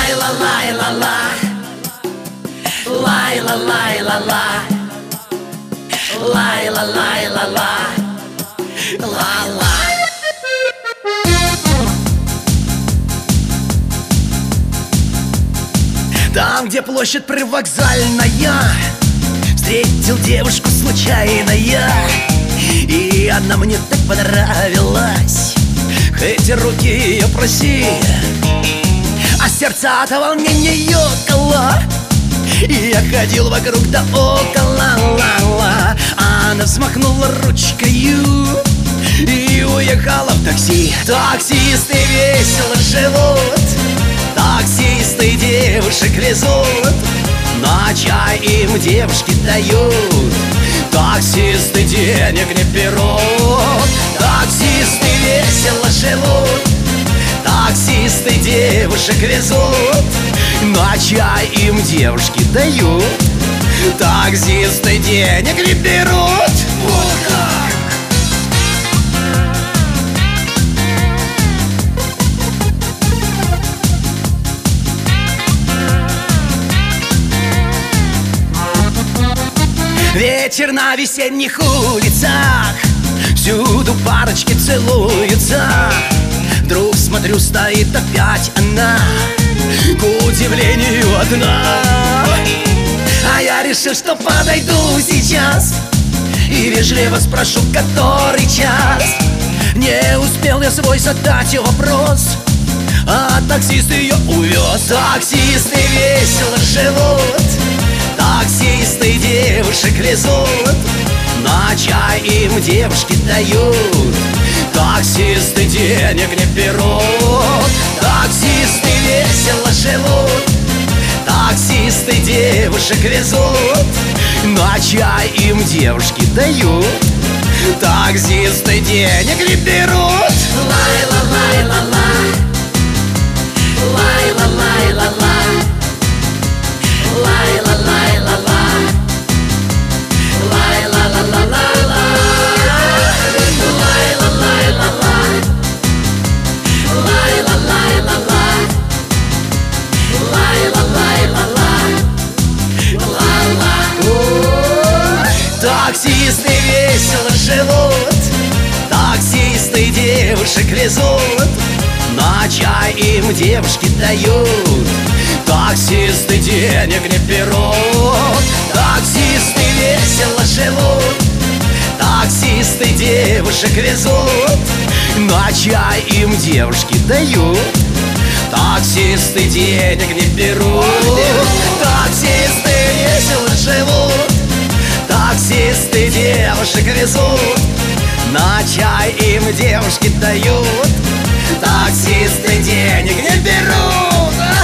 Лай-ла-лай-ла-ла, лай-ла-лай-ла-ла, лай-ла-лай-ла-ла, ла-ла. Там, где площадь привокзальная, встретил девушку случайно я, и она мне так понравилась, хоть руки ее проси, а сердце от волнения ёкало. И я ходил вокруг да около, ла-ла. Она взмахнула ручкою и уехала в такси. Таксисты весело живут, таксисты девушек везут, на чай им девушки дают, таксисты денег не берут. Таксисты весело живут, таксисты девушек везут, на чай им девушки дают, таксисты денег не берут. Вот так. Вечер на весенних улицах, всюду парочки целуются. Вдруг смотрю, стоит опять она, к удивлению одна. А я решил, что подойду сейчас и вежливо спрошу, который час. Не успел я свой задать вопрос, а таксист ее увез. Таксисты весело живут, таксисты девушек везут, на чай им девушки дают, таксисты денег не берут. Таксисты весело живут, таксисты девушек везут, на чай им девушки дают, таксисты денег не берут. Лай-ла-лай-ла-ла, лай-ла-лай-ла-ла, лай-ла-лай-ла-ла, лай-ла-ла-ла-ла-ла, лай-ла-лай-ла-ла, лай-ла-лай-ла-ла, лай-ла-лай-ла-ла, ла-ла. Таксисты весело живут, таксисты девушек везут, на чай им девушки дают, таксисты денег не берут. Таксисты весело живут, таксисты девушек везут, на чай им девушки дают, таксисты денег не берут. Таксисты весело живут, таксисты девушек везут, на чай им девушки дают, таксисты денег не берут.